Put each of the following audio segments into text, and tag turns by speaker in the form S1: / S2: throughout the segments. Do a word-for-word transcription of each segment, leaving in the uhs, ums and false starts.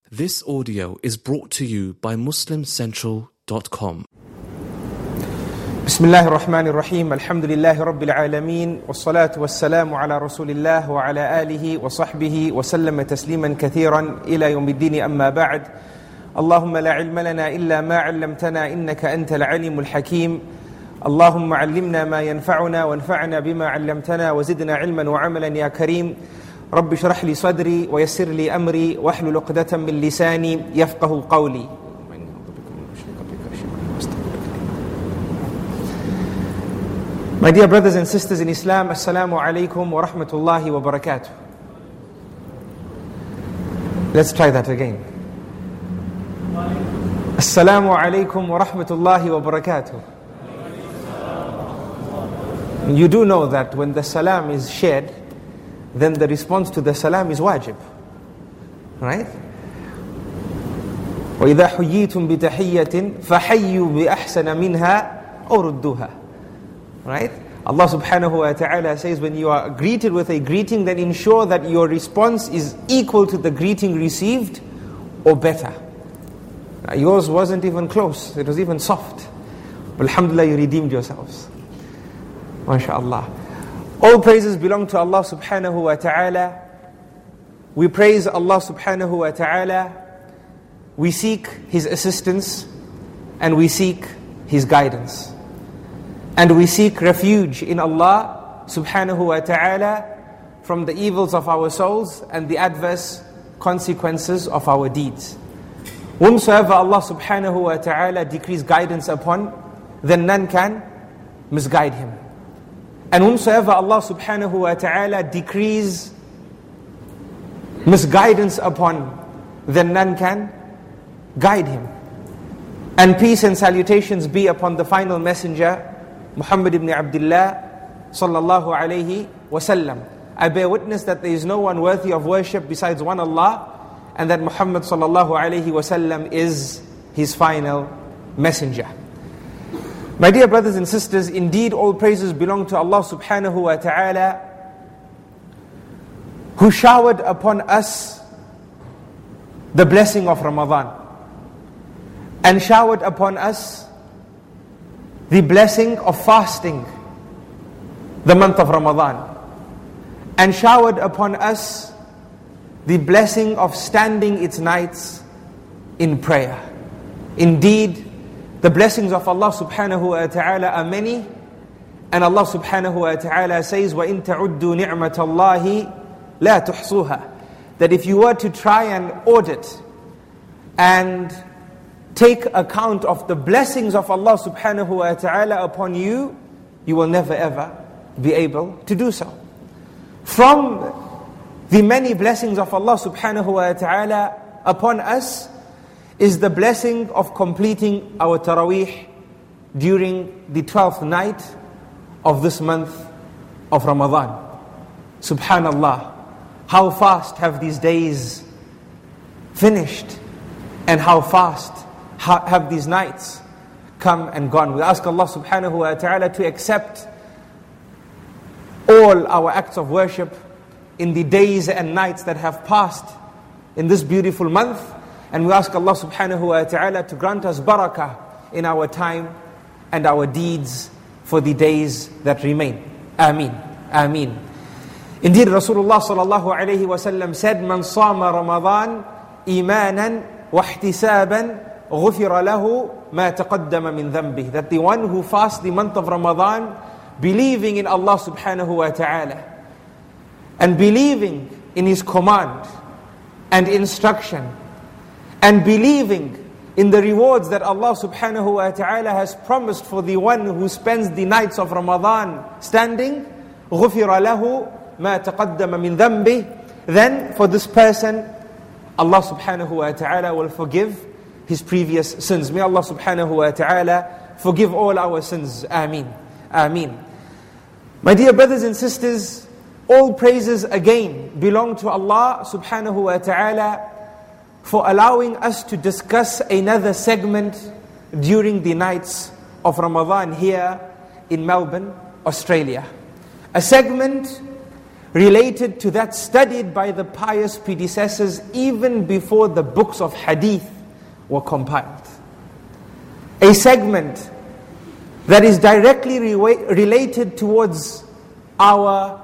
S1: This audio is brought to you by muslim central dot com.
S2: بسم الله الرحمن الرحيم الحمد لله رب العالمين والصلاة والسلام على رسول الله وعلى آله وصحبه وسلم تسليما كثيرا إلى يوم الدين أما بعد اللهم لا علم لنا إلا ما علمتنا إنك أنت العليم الحكيم اللهم علمنا ما ينفعنا وانفعنا بما علمتنا وزدنا علما وعملا يا كريم رب اشرح لي صدري ويسر لي أمري واحلل عقدة من لساني يفقه قولي. My dear brothers and sisters in Islam, Assalamu alaikum wa rahmatullahi wa barakatuh. Let's try that again. Assalamu alaikum wa rahmatullahi wa barakatuh. You do know that when the salam is shared, then the response to the salam is wajib. Right? وَإِذَا حُيِّيتُم بِتَحِيَّةٍ فَحَيُّوا بِأَحْسَنَ مِنْهَا أَوْ رُدُّوهَا. Right? Allah subhanahu wa ta'ala says, when you are greeted with a greeting, then ensure that your response is equal to the greeting received or better. Now, yours wasn't even close, it was even soft. But alhamdulillah, you redeemed yourselves. MashaAllah. All praises belong to Allah subhanahu wa ta'ala. We praise Allah subhanahu wa ta'ala. We seek His assistance and we seek His guidance. And we seek refuge in Allah subhanahu wa ta'ala from the evils of our souls and the adverse consequences of our deeds. Whomsoever Allah subhanahu wa ta'ala decrees guidance upon, then none can misguide him. And whomsoever Allah subhanahu wa ta'ala decrees misguidance upon, then none can guide him. And peace and salutations be upon the final messenger, Muhammad ibn Abdullah sallallahu alayhi wasallam. I bear witness that there is no one worthy of worship besides one Allah, and that Muhammad sallallahu alayhi wasallam is his final messenger. My dear brothers and sisters, indeed all praises belong to Allah subhanahu wa ta'ala, who showered upon us the blessing of Ramadan, and showered upon us the blessing of fasting the month of Ramadan, and showered upon us the blessing of standing its nights in prayer. Indeed, the blessings of Allah subhanahu wa ta'ala are many, and Allah subhanahu wa ta'ala says, وَإِن تَعُدُّوا نِعْمَةَ اللَّهِ لَا تُحْصُوهَا. That if you were to try and audit and take account of the blessings of Allah subhanahu wa ta'ala upon you, you will never ever be able to do so. From the many blessings of Allah subhanahu wa ta'ala upon us is the blessing of completing our Taraweeh during the twelfth night of this month of Ramadan. Subhanallah, how fast have these days finished, and how fast have these nights come and gone. We ask Allah subhanahu wa ta'ala to accept all our acts of worship in the days and nights that have passed in this beautiful month. And we ask Allah subhanahu wa ta'ala to grant us barakah in our time and our deeds for the days that remain. Ameen. Ameen. Indeed, Rasulullah sallallahu alayhi wa sallam said, Man sama Ramadan imanan wa ihtisaban غُفِرَ لَهُ مَا تَقَدَّمَ مِنْ ذَنْبِهِ. That the one who fasts the month of Ramadan, believing in Allah subhanahu wa ta'ala, and believing in His command and instruction, and believing in the rewards that Allah subhanahu wa ta'ala has promised for the one who spends the nights of Ramadan standing, غُفِرَ لَهُ مَا تَقَدَّمَ مِنْ ذَنْبِهِ. Then for this person, Allah subhanahu wa ta'ala will forgive his previous sins. May Allah subhanahu wa ta'ala forgive all our sins. Ameen. Ameen. My dear brothers and sisters, all praises again belong to Allah subhanahu wa ta'ala for allowing us to discuss another segment during the nights of Ramadan here in Melbourne, Australia. A segment related to that studied by the pious predecessors even before the books of hadith were compiled. A segment that is directly re- related towards our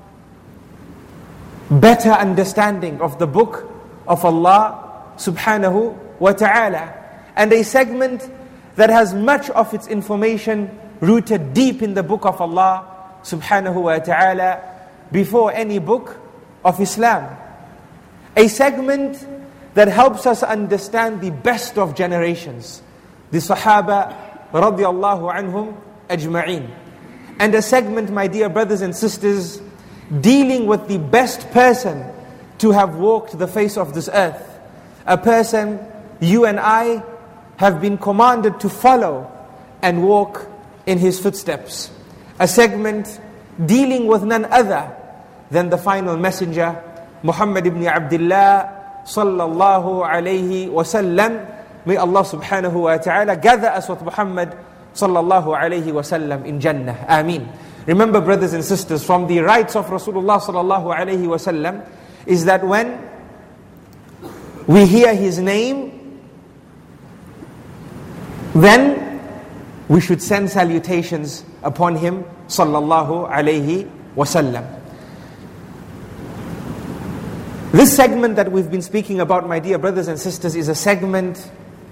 S2: better understanding of the book of Allah subhanahu wa ta'ala, and a segment that has much of its information rooted deep in the book of Allah subhanahu wa ta'ala before any book of Islam. A segment that helps us understand the best of generations, the Sahaba radiyallahu anhum ajma'in. And a segment, my dear brothers and sisters, dealing with the best person to have walked the face of this earth. A person you and I have been commanded to follow and walk in his footsteps. A segment dealing with none other than the final messenger, Muhammad ibn Abdullah sallallahu alayhi wa sallam. May Allah subhanahu wa ta'ala gather us with Muhammad sallallahu alayhi wa sallam in Jannah. Ameen. Remember, brothers and sisters, from the rights of Rasulullah sallallahu alayhi wa sallam is that when we hear his name, then we should send salutations upon him sallallahu alayhi wa sallam. This segment that we've been speaking about, my dear brothers and sisters, is a segment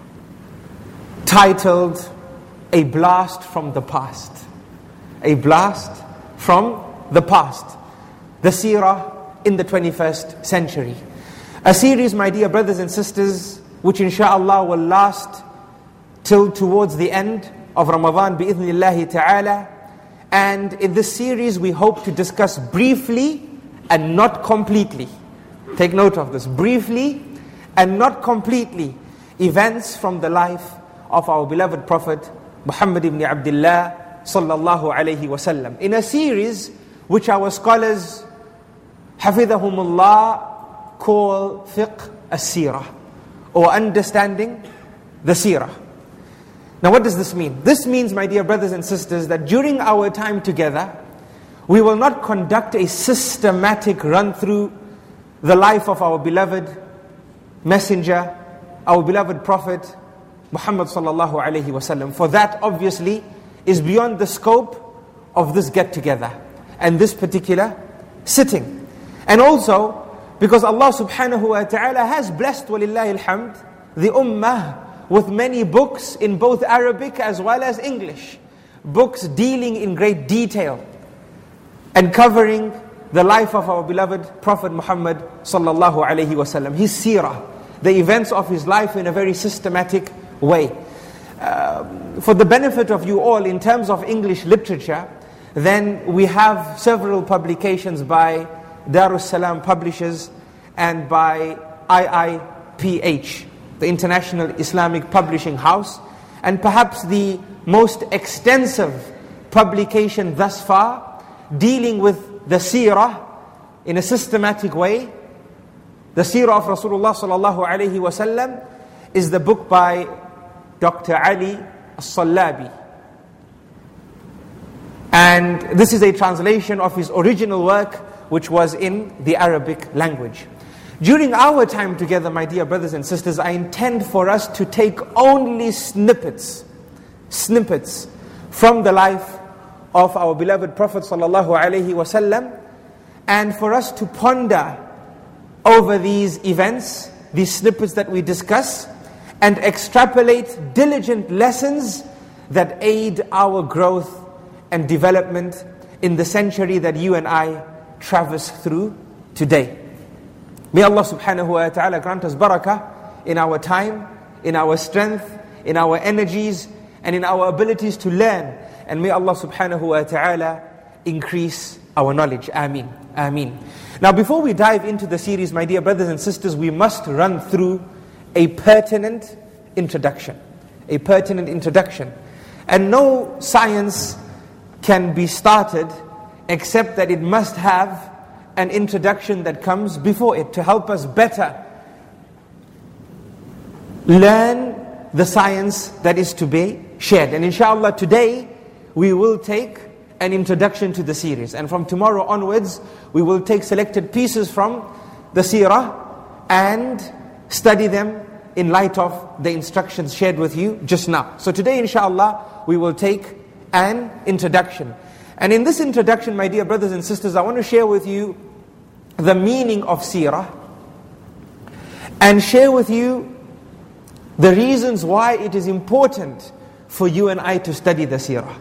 S2: titled A Blast from the Past. A blast from the past. The seerah in the twenty-first century. A series, my dear brothers and sisters, which inshaAllah will last till towards the end of Ramadan bi-idhnillahi ta'ala. And in this series we hope to discuss briefly and not completely. Take note of this. Briefly and not completely events from the life of our beloved Prophet Muhammad ibn Abdullah sallallahu alayhi wa sallam. In a series which our scholars hafidhahumullah call fiqh as-seerah, or understanding the seerah. Now what does this mean? This means, my dear brothers and sisters, that during our time together we will not conduct a systematic run through the life of our beloved messenger, our beloved Prophet Muhammad sallallahu alayhi wa sallam. For that obviously is beyond the scope of this get together and this particular sitting. And also because Allah subhanahu wa ta'ala has blessed, walillahi alhamd, the ummah with many books in both Arabic as well as English. Books dealing in great detail and covering the life of our beloved Prophet Muhammad sallallahu alayhi wa sallam, his seerah, the events of his life in a very systematic way. Uh, for the benefit of you all, in terms of English literature, then we have several publications by Darus Salam Publishers and by I I P H, the International Islamic Publishing House. And perhaps the most extensive publication thus far dealing with the seerah in a systematic way, the seerah of Rasulullah sallallahu alayhi wa sallam, is the book by Doctor Ali As-Sallabi. And this is a translation of his original work, which was in the Arabic language. During our time together, my dear brothers and sisters, I intend for us to take only snippets, snippets from the life of our beloved Prophet sallallahu alaihi wasallam, and for us to ponder over these events, these snippets that we discuss, and extrapolate diligent lessons that aid our growth and development in the century that you and I traverse through today. May Allah subhanahu wa ta'ala grant us barakah in our time, in our strength, in our energies, and in our abilities to learn. And may Allah subhanahu wa ta'ala increase our knowledge. Ameen. Ameen. Now before we dive into the series, my dear brothers and sisters, we must run through a pertinent introduction. A pertinent introduction. And no science can be started except that it must have an introduction that comes before it to help us better learn the science that is to be shared. And inshallah today we will take an introduction to the series. And from tomorrow onwards, we will take selected pieces from the seerah and study them in light of the instructions shared with you just now. So today, inshallah, we will take an introduction. And in this introduction, my dear brothers and sisters, I want to share with you the meaning of seerah and share with you the reasons why it is important for you and I to study the seerah,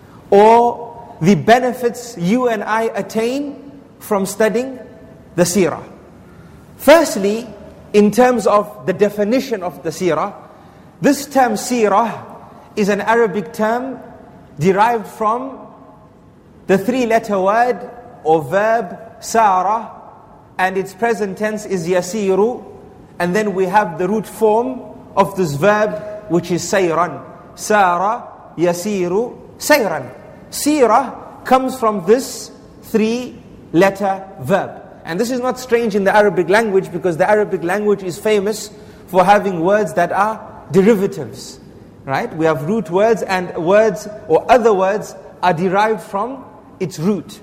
S2: or the benefits you and I attain from studying the seerah. Firstly, in terms of the definition of the seerah, this term seerah is an Arabic term derived from the three-letter word or verb sara, and its present tense is yasiru, and then we have the root form of this verb, which is sayran. Sara, yasiru, sayran. Seerah comes from this three-letter verb. And this is not strange in the Arabic language, because the Arabic language is famous for having words that are derivatives. Right? We have root words, and words or other words are derived from its root.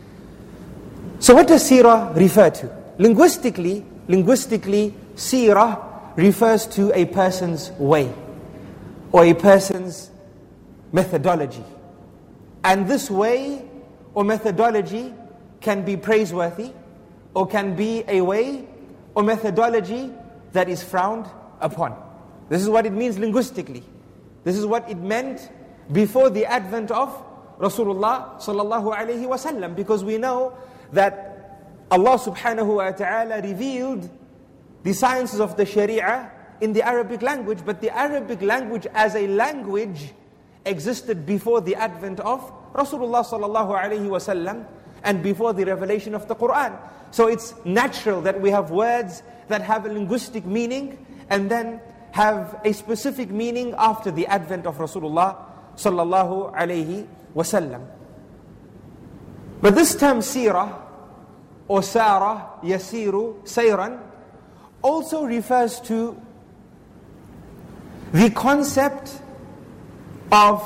S2: So what does seerah refer to? Linguistically, linguistically, seerah refers to a person's way or a person's methodology. And this way or methodology can be praiseworthy, or can be a way or methodology that is frowned upon. This is what it means linguistically. This is what it meant before the advent of Rasulullah sallallahu alaihi wasallam, because we know that Allah subhanahu wa ta'ala revealed the sciences of the Sharia in the Arabic language, but the Arabic language as a language existed before the advent of Rasulullah sallallahu alaihi wasallam and before the revelation of the Quran. So it's natural that we have words that have a linguistic meaning and then have a specific meaning after the advent of Rasulullah sallallahu alaihi wasallam. But this term seerah or sara, yasiru, sayran also refers to the concept of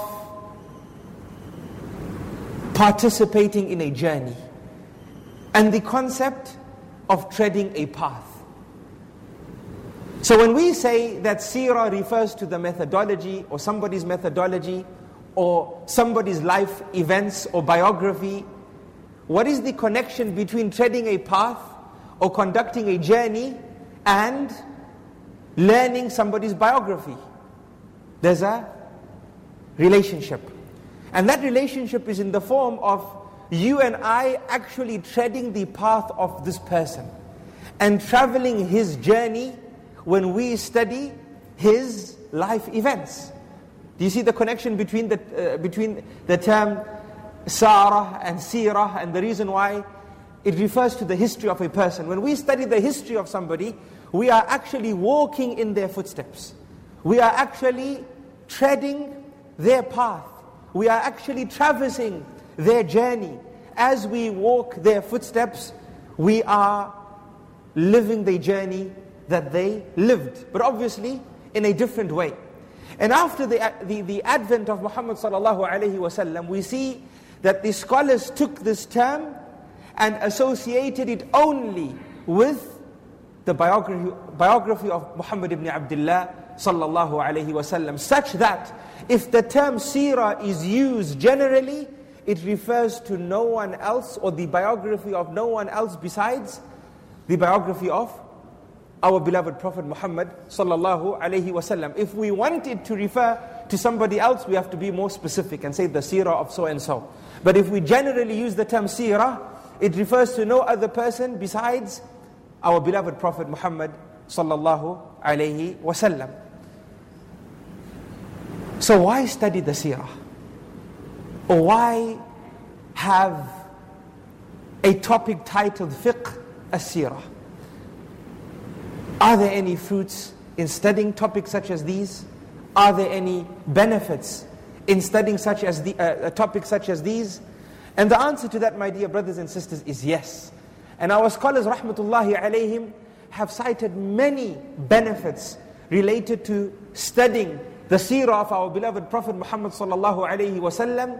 S2: participating in a journey and the concept of treading a path. So when we say that seerah refers to the methodology or somebody's methodology or somebody's life events or biography, what is the connection between treading a path or conducting a journey and learning somebody's biography? There's a relationship. And that relationship is in the form of you and I actually treading the path of this person and traveling his journey when we study his life events. Do you see the connection between the, uh, between the term Sarah and Seerah, and the reason why it refers to the history of a person? When we study the history of somebody, we are actually walking in their footsteps. We are actually treading their path. We are actually traversing their journey. As we walk their footsteps, we are living the journey that they lived, but obviously in a different way. And after the, the, the advent of Muhammad sallallahu alaihi wasallam, we see that the scholars took this term and associated it only with the biography, biography of Muhammad ibn Abdullah sallallahu alaihi wasallam, such that if the term seerah is used generally, it refers to no one else or the biography of no one else besides the biography of our beloved Prophet Muhammad sallallahu alaihi wasallam. If we want it to refer to somebody else, we have to be more specific and say the seerah of so and so. But if we generally use the term seerah, it refers to no other person besides our beloved Prophet Muhammad sallallahu alaihi wasallam. So why study the seerah? Or why have a topic titled Fiqh as-Seerah? Are there any fruits in studying topics such as these? Are there any benefits in studying such as the, uh, topics such as these? And the answer to that, my dear brothers and sisters, is yes. And our scholars, rahmatullahi alayhim, have cited many benefits related to studying the seerah of our beloved Prophet Muhammad sallallahu alayhi wasallam.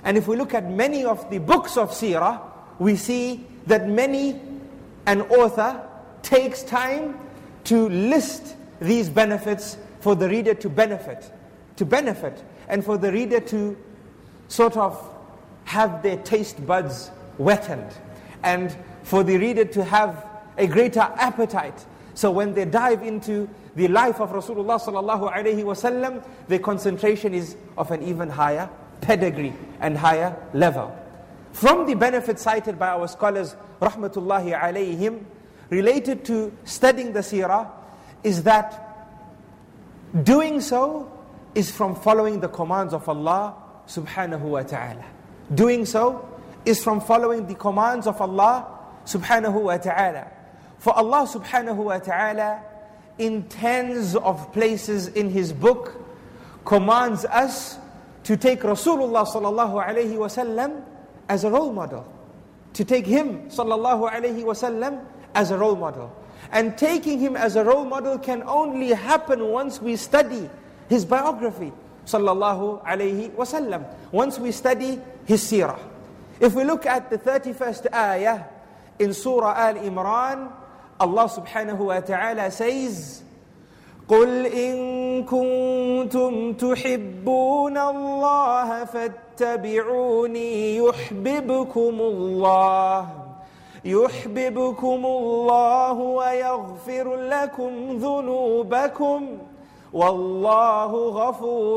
S2: And if we look at many of the books of seerah, we see that many, an author takes time to list these benefits for the reader to benefit, to benefit, and for the reader to sort of have their taste buds wetted, and for the reader to have a greater appetite. So when they dive into the life of Rasulullah sallallahu alaihi wasallam, their concentration is of an even higher pedigree and higher level. From the benefits cited by our scholars, rahmatullahi alayhim, related to studying the seerah, is that doing so is from following the commands of Allah subhanahu wa ta'ala. Doing so is from following the commands of Allah subhanahu wa ta'ala. For Allah subhanahu wa ta'ala, in tens of places in His book, commands us to take Rasulullah sallallahu alayhi wa sallam as a role model. To take him sallallahu alayhi wa sallam as a role model. And taking him as a role model can only happen once we study his biography sallallahu alayhi wa sallam. Once we study his seerah. If we look at the thirty-first ayah in Surah Al-Imran, Allah subhanahu wa ta'ala says, قُلْ إِن كُنتُمْ تُحِبُّونَ اللَّهَ فَاتَّبِعُونِي يُحْبِبْكُمُ اللَّهُ يُحْبِبْكُمُ اللَّهُ وَيَغْفِرْ لَكُمْ ذُنُوبَكُمْ وَاللَّهُ غَفُورٌ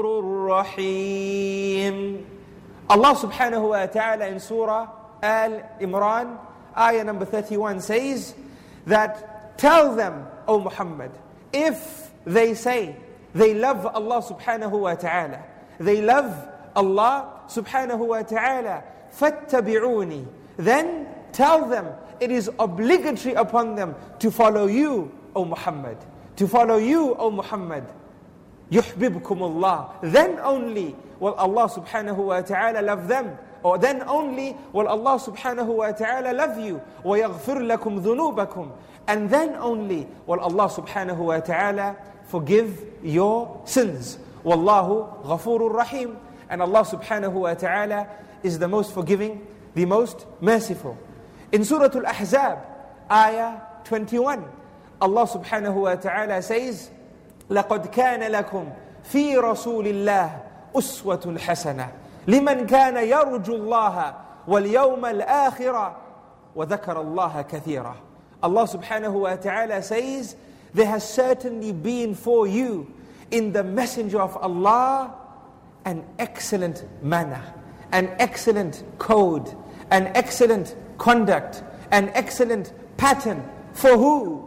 S2: رَحِيمٌ. Allah subhanahu wa ta'ala in Surah Al-Imran, ayah number thirty-one says that, tell them, O Muhammad, if they say they love Allah subhanahu wa ta'ala, they love Allah subhanahu wa ta'ala, فَاتَّبِعُونِي, then tell them it is obligatory upon them to follow you, O Muhammad. To follow you, O Muhammad. يُحْبِبْكُمُ اللَّهِ. Then only will Allah subhanahu wa ta'ala love them. Or then only will Allah subhanahu wa ta'ala love you. وَيَغْفِرْ لَكُمْ ذُنُوبَكُمْ. And then only will Allah subhanahu wa ta'ala forgive your sins. وَاللَّهُ غَفُورٌ رَحِيمٌ. And Allah subhanahu wa ta'ala is the most forgiving, the most merciful. In Surah Al-Ahzab, ayah twenty-one, Allah subhanahu wa ta'ala says, لَقَدْ كَانَ لَكُمْ فِي رَسُولِ اللَّهِ أُسْوَةٌ حَسَنَةٌ لِمَنْ كَانَ يَرْجُو اللَّهَ وَالْيَوْمَ الْآخِرَةَ وَذَكَرَ اللَّهَ كَثِيرًا. Allah subhanahu wa ta'ala says, there has certainly been for you in the messenger of Allah an excellent manner, an excellent code, an excellent conduct, an excellent pattern. For who?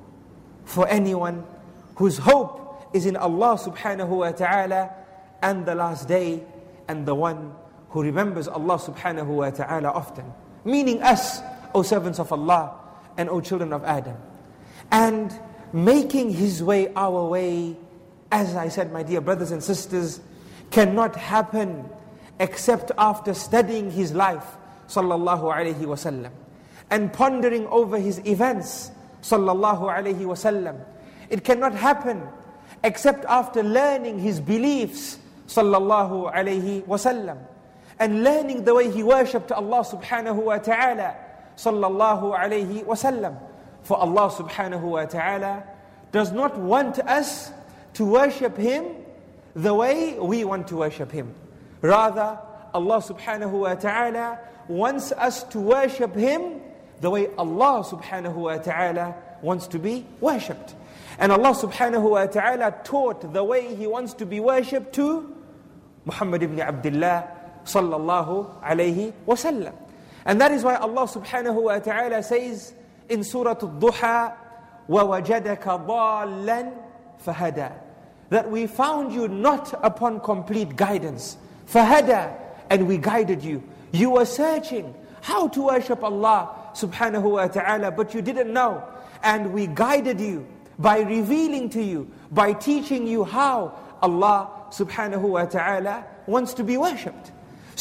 S2: For anyone whose hope is in Allah subhanahu wa ta'ala and the last day, and the one who remembers Allah subhanahu wa ta'ala often. Meaning us, O servants of Allah and O children of Adam. And making His way our way, as I said, my dear brothers and sisters, cannot happen except after studying His life, sallallahu alayhi wa sallam, and pondering over His events, sallallahu alayhi wa sallam. It cannot happen except after learning His beliefs, sallallahu alayhi wa sallam, and learning the way He worshipped Allah subhanahu wa ta'ala, sallallahu alayhi wa sallam. For Allah subhanahu wa ta'ala does not want us to worship Him the way we want to worship Him. Rather, Allah subhanahu wa ta'ala wants us to worship Him the way Allah subhanahu wa ta'ala wants to be worshipped. And Allah subhanahu wa ta'ala taught the way He wants to be worshipped to Muhammad ibn Abdullah sallallahu alayhi wa sallam. And that is why Allah subhanahu wa ta'ala says in Surah Al-Duha, وَوَجَدَكَ ضَالًّا فَهَدَى, that we found you not upon complete guidance. فَهَدَى, and we guided you. You were searching how to worship Allah subhanahu wa ta'ala, but you didn't know. And we guided you by revealing to you, by teaching you how Allah subhanahu wa ta'ala wants to be worshipped.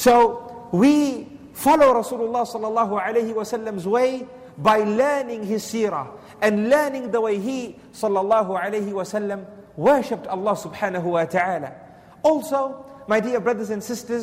S2: So we follow Rasulullah sallallahu alayhi wa sallam's way by learning his seerah and learning the way he sallallahu alayhi wa sallam worshipped Allah subhanahu wa ta'ala. Also, my dear brothers and sisters,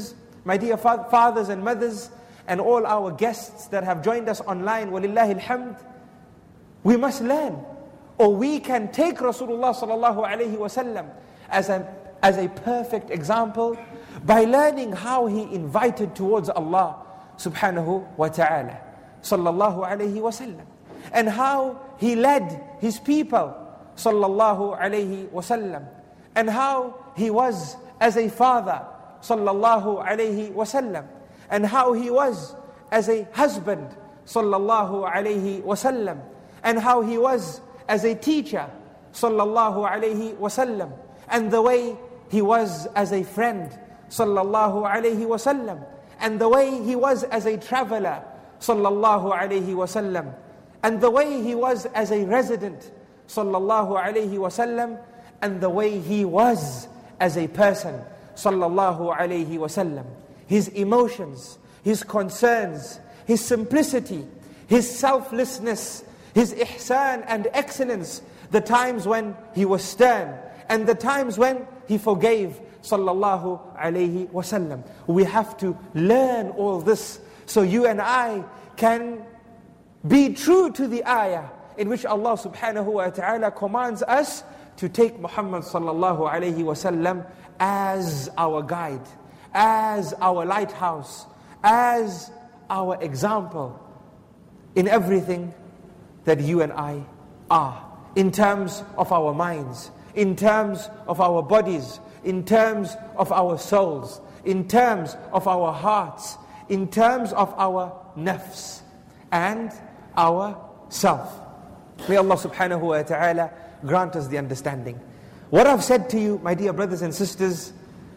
S2: My dear fa- fathers and mothers, and all our guests that have joined us online, walillahi alhamd, we must learn, or we can take Rasulullah sallallahu alayhi wasallam as a, as a perfect example by learning how he invited towards Allah subhanahu wa ta'ala, sallallahu alayhi wasallam, and how he led his people, sallallahu alayhi wasallam, and how he was as a father, sallallahu alayhi wasallam, and how he was as a husband, sallallahu alayhi wasallam, and how he was as a teacher, sallallahu alayhi wasallam, and the way he was as a friend, sallallahu alayhi wasallam, and the way he was as a traveler, sallallahu alayhi wasallam, and the way he was as a resident, sallallahu alayhi wasallam, and the way he was as a person, sallallahu alayhi wasallam. His emotions, his concerns, his simplicity, his selflessness, his ihsan and excellence, the times when he was stern, and the times when he forgave, sallallahu alayhi wasallam. We have to learn all this so you and I can be true to the ayah in which Allah subhanahu wa ta'ala commands us to take Muhammad sallallahu alayhi wasallam as our guide, as our lighthouse, as our example in everything that you and I are, in terms of our minds, in terms of our bodies, in terms of our souls, in terms of our hearts, in terms of our nafs and our self. May Allah subhanahu wa ta'ala grant us the understanding. What I've said to you, my dear brothers and sisters,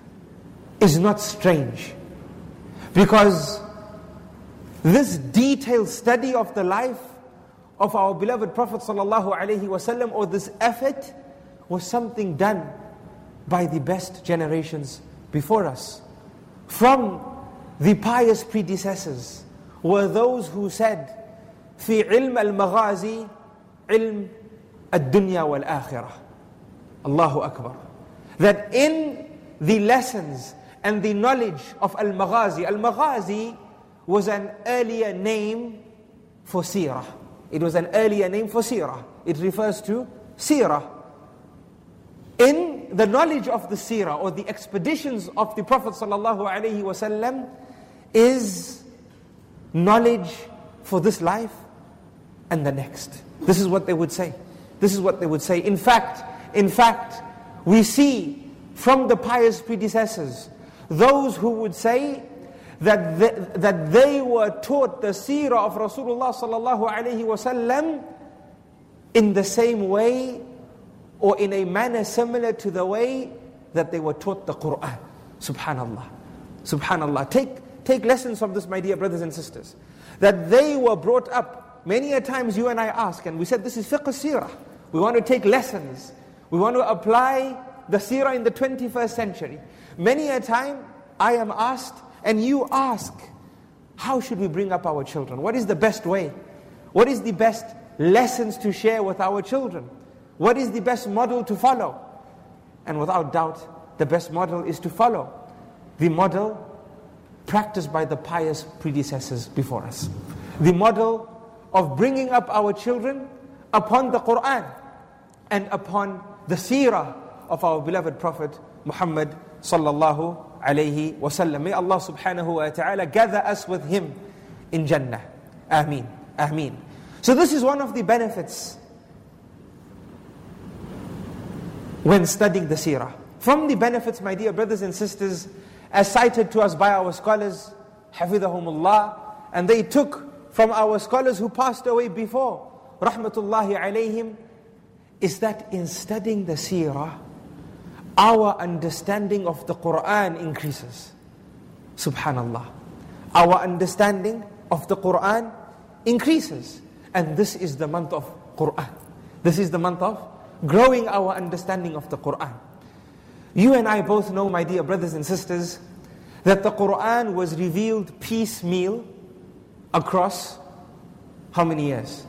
S2: is not strange, because this detailed study of the life of our beloved Prophet sallallahu alaihi wasallam, or this effort, was something done by the best generations before us. From the pious predecessors were those who said, في علم المغازي علم الدنيا والآخرة. Allahu Akbar. That in the lessons and the knowledge of Al-Maghazi, Al-Maghazi was an earlier name for Seerah. It was an earlier name for Seerah. It refers to Seerah. In the knowledge of the Seerah, or the expeditions of the Prophet sallallahu alaihi wasallam, is knowledge for this life and the next. This is what they would say. This is what they would say. In fact, in fact, we see from the pious predecessors those who would say that they, that they were taught the seerah of Rasulullah sallallahu alaihi wasallam in the same way, or in a manner similar to the way that they were taught the Qur'an. Subhanallah. Subhanallah. Take, take lessons from this, my dear brothers and sisters. That they were brought up. Many a times you and I ask, and we said this is fiqh seerah. We want to take lessons. We want to apply the seerah in the twenty-first century. Many a time I am asked, and you ask, how should we bring up our children? What is the best way? What is the best lessons to share with our children? What is the best model to follow? And without doubt, the best model is to follow the model practiced by the pious predecessors before us. The model of bringing up our children upon the Qur'an and upon the seerah of our beloved Prophet Muhammad sallallahu alayhi wasallam. May Allah subhanahu wa ta'ala gather us with him in Jannah. Ameen. Ameen. So this is one of the benefits when studying the seerah. From the benefits, my dear brothers and sisters, as cited to us by our scholars, hafidhahumullah, and they took from our scholars who passed away before, rahmatullahi alayhim, is that in studying the seerah, our understanding of the Qur'an increases. Subhanallah. Our understanding of the Qur'an increases. And this is the month of Qur'an. This is the month of growing our understanding of the Qur'an. You and I both know, my dear brothers and sisters, that the Qur'an was revealed piecemeal across how many years?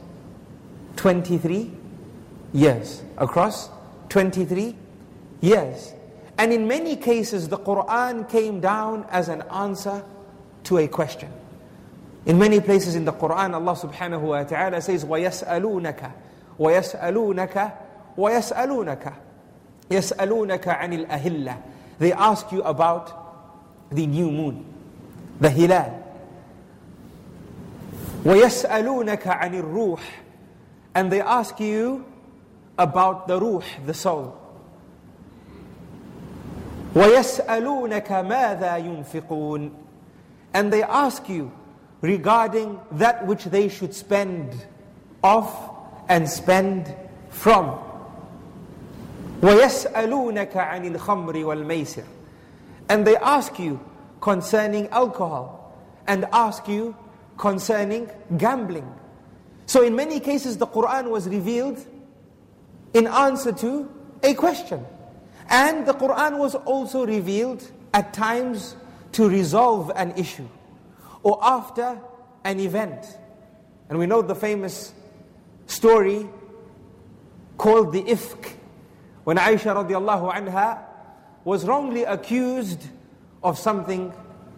S2: twenty-three years. Across twenty-three years. And in many cases, the Quran came down as an answer to a question. In many places in the Quran, Allah subhanahu wa ta'ala says, وَيَسْأَلُونَكَ وَيَسْأَلُونَكَ وَيَسْأَلُونَكَ يَسْأَلُونَكَ عَنِ الْأَهِلَّةِ. They ask you about the new moon, the hilal. وَيَسْأَلُونَكَ عَنِ الرُّوحِ. And they ask you about the ruh, the soul. وَيَسْأَلُونَكَ مَاذَا يُنْفِقُونَ. And they ask you regarding that which they should spend of and spend from. وَيَسْأَلُونَكَ عَنِ الْخَمْرِ وَالْمَيْسِرِ. And they ask you concerning alcohol and ask you concerning gambling. So in many cases the Quran was revealed in answer to a question. And the Quran was also revealed at times to resolve an issue or after an event. And we know the famous story called the Ifk, when Aisha radiallahu anha was wrongly accused of something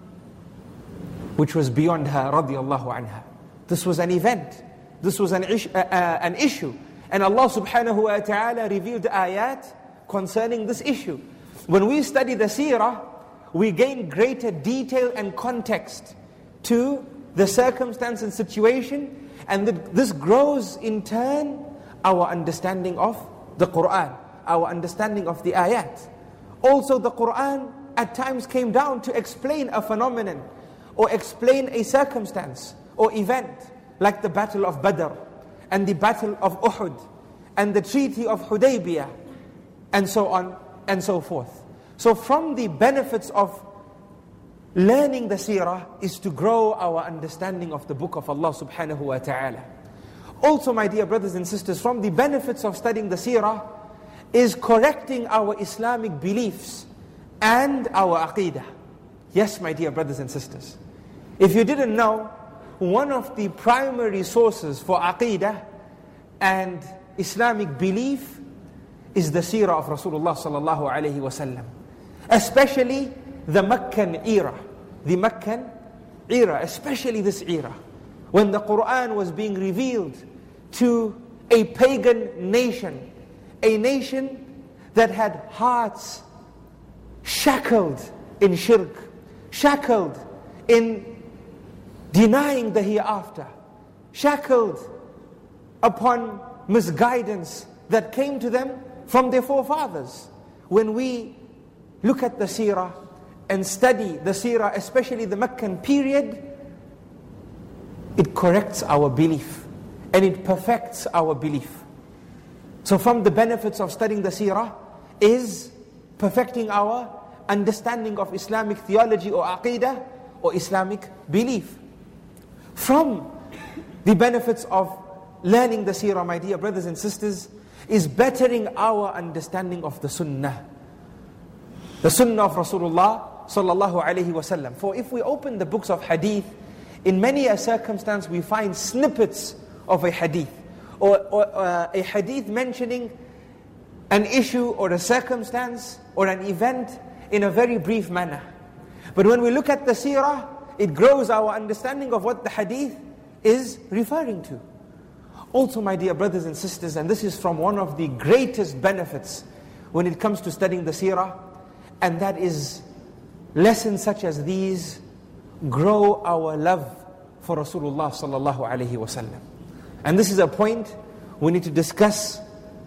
S2: which was beyond her radiallahu anha. This was an event. This was an, ish, uh, uh, an issue. And Allah subhanahu wa ta'ala revealed ayat concerning this issue. When we study the seerah, we gain greater detail and context to the circumstance and situation, and this grows in turn our understanding of the Quran, our understanding of the ayat. Also the Quran at times came down to explain a phenomenon or explain a circumstance or event, like the battle of Badr and the battle of Uhud and the treaty of Hudaybiyah, and so on and so forth. So from the benefits of learning the seerah is to grow our understanding of the book of Allah subhanahu wa ta'ala. Also, my dear brothers and sisters, from the benefits of studying the seerah is correcting our Islamic beliefs and our aqeedah. Yes, my dear brothers and sisters. If you didn't know, one of the primary sources for aqeedah and Islamic belief is the seerah of Rasulullah sallallahu alayhi wasallam. Especially the Meccan era. The Meccan era, especially this era, when the Quran was being revealed to a pagan nation, a nation that had hearts shackled in shirk, shackled in denying the hereafter, shackled upon misguidance that came to them from their forefathers. When we look at the seerah and study the seerah, especially the Meccan period, it corrects our belief and it perfects our belief. So from the benefits of studying the seerah is perfecting our understanding of Islamic theology or aqeedah or Islamic belief. From the benefits of learning the seerah, my dear brothers and sisters, is bettering our understanding of the sunnah. The sunnah of Rasulullah sallallahu alayhi wasallam. For if we open the books of hadith, in many a circumstance we find snippets of a hadith, or, or uh, a hadith mentioning an issue or a circumstance or an event in a very brief manner. But when we look at the seerah, it grows our understanding of what the hadith is referring to. Also, my dear brothers and sisters, and this is from one of the greatest benefits when it comes to studying the seerah, and that is lessons such as these grow our love for Rasulullah sallallahu alaihi wasallam. And this is a point we need to discuss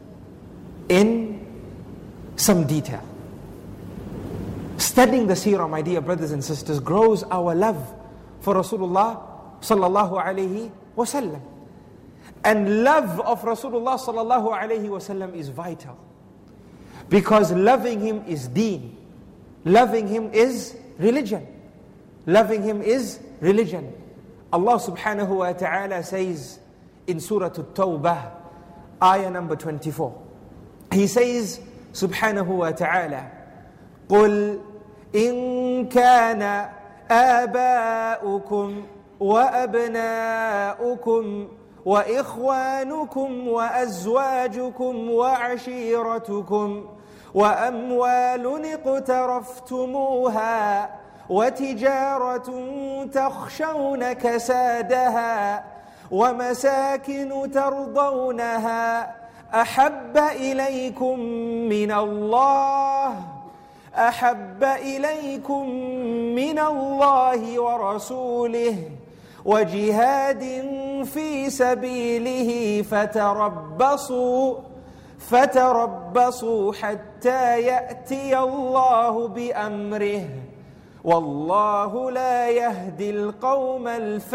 S2: in some detail. Studying the seerah, my dear brothers and sisters, grows our love for Rasulullah sallallahu alaihi wasallam. And love of Rasulullah sallallahu alaihi wasallam is vital, because loving him is deen. Loving him is religion. Loving him is religion. Allah subhanahu wa ta'ala says in Surah At-Tawbah, ayah number twenty-four. He says, subhanahu wa ta'ala, قُلْ إِن كَانَ آبَاؤُكُمْ وَأَبْنَاؤُكُمْ وَإِخْوَانُكُمْ وَأَزْوَاجُكُمْ وَعَشِيرَتُكُمْ وأموال اقترفتموها وتجارة تخشون كسادها ومساكن ترضونها أحب إليكم من الله أحب إليكم من الله ورسوله وجهاد في سبيله فتربصوا فتربصوا حتى يأتي الله بأمره والله لا يهدي القوم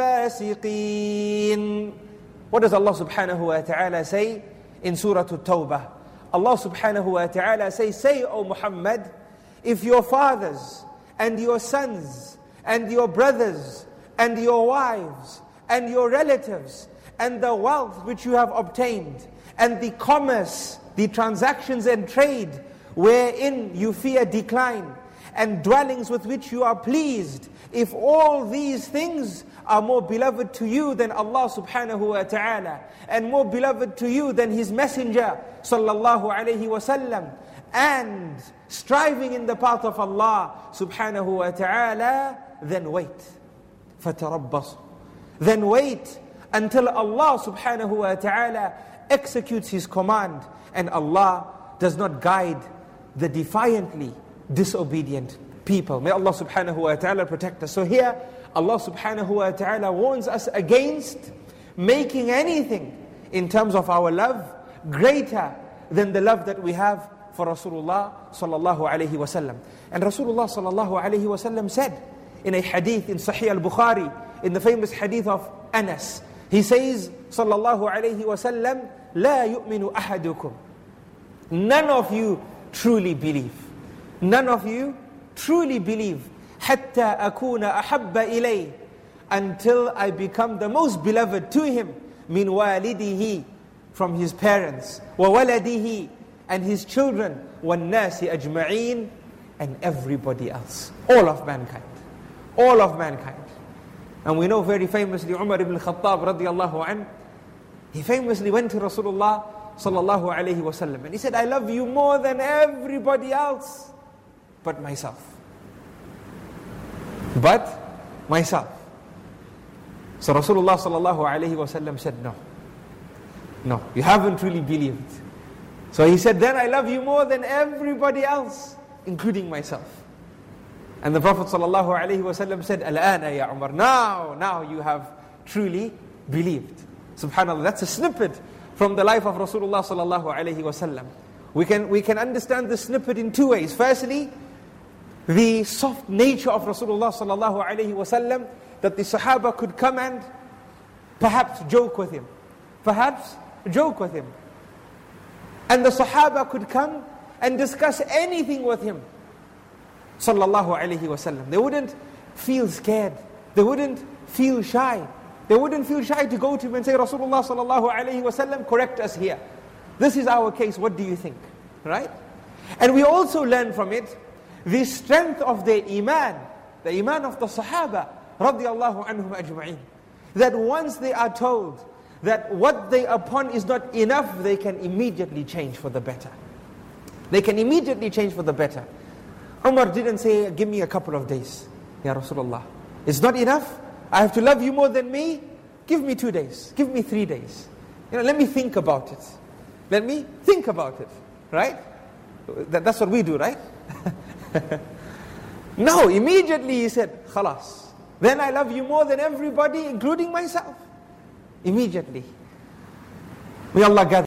S2: الفاسقين. What does Allah subhanahu wa ta'ala say in Surah At-Tawbah? Allah subhanahu wa ta'ala says, say, O Muhammad, if your fathers and your sons and your brothers and your wives and your relatives and the wealth which you have obtained and the commerce, the transactions and trade wherein you fear decline and dwellings with which you are pleased, if all these things are more beloved to you than Allah subhanahu wa ta'ala and more beloved to you than His Messenger sallallahu alayhi wa sallam, and striving in the path of Allah subhanahu wa ta'ala, then wait. فَتَرَبَّصُوا Then wait until Allah subhanahu wa ta'ala executes His command, and Allah does not guide the defiantly disobedient people. May Allah subhanahu wa ta'ala protect us. So here, Allah subhanahu wa ta'ala warns us against making anything in terms of our love greater than the love that we have for Rasulullah sallallahu alayhi wa sallam. And Rasulullah sallallahu alayhi wa sallam said in a hadith in Sahih al-Bukhari, in the famous hadith of Anas, he says sallallahu alayhi wa sallam, لا يؤمن أحدكم, none of you truly believe. None of you truly believe. حتى أكون أحب إليه, until I become the most beloved to him, من والده, from his parents, وولده, and his children, والناس أجمعين, and everybody else. All of mankind. All of mankind. And we know very famously Umar ibn Khattab radiallahu anhu, he famously went to Rasulullah sallallahu alayhi wa sallam, and he said, I love you more than everybody else but myself. But myself. So Rasulullah sallallahu alayhi wa sallam said, no. No, you haven't really believed. So he said, then I love you more than everybody else, including myself. And the Prophet sallallahu alayhi wa sallam said, Al-ana ya Umar, now, now you have truly believed. SubhanAllah, that's a snippet from the life of Rasulullah sallallahu alayhi wa sallam. We can, we can understand this snippet in two ways. Firstly, the soft nature of Rasulullah sallallahu alayhi wa sallam, that the Sahaba could come and perhaps joke with him. Perhaps joke with him. And the Sahaba could come and discuss anything with him. Sallallahu alayhi wa sallam. They wouldn't feel scared. They wouldn't feel shy. They wouldn't feel shy to go to him and say, Rasulullah sallallahu alayhi wa sallam, correct us here. This is our case, what do you think? Right? And we also learn from it the strength of their iman, the iman of the Sahaba radiyallahu anhum ajma'in. That once they are told that what they are upon is not enough, they can immediately change for the better. They can immediately change for the better. Umar didn't say, give me a couple of days. Ya Rasulullah, it's not enough? I have to love you more than me? Give me two days. Give me three days. You know, let me think about it. Let me think about it. Right? That, that's what we do, right? No, immediately he said, khalas. Then I love you more than everybody, including myself. Immediately. May Allah gather